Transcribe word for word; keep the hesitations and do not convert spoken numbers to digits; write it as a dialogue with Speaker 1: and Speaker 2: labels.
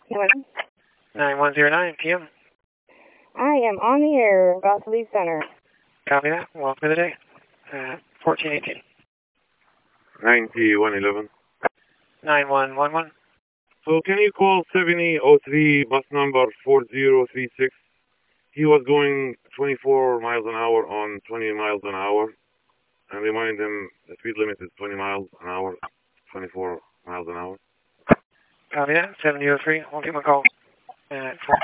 Speaker 1: nine one zero nine P M
Speaker 2: I am on the air, about to leave center.
Speaker 1: Copy that. Welcome to the day. Uh, fourteen eighteen.
Speaker 3: ninety one eleven.
Speaker 1: nine one one one.
Speaker 3: So can you call seventy oh three bus number four zero three six? He was going twenty-four miles an hour on twenty miles an hour. And remind him the speed limit is twenty miles an hour, twenty-four miles an hour.
Speaker 1: Copy that. seventy oh three. We'll give him a call. Uh,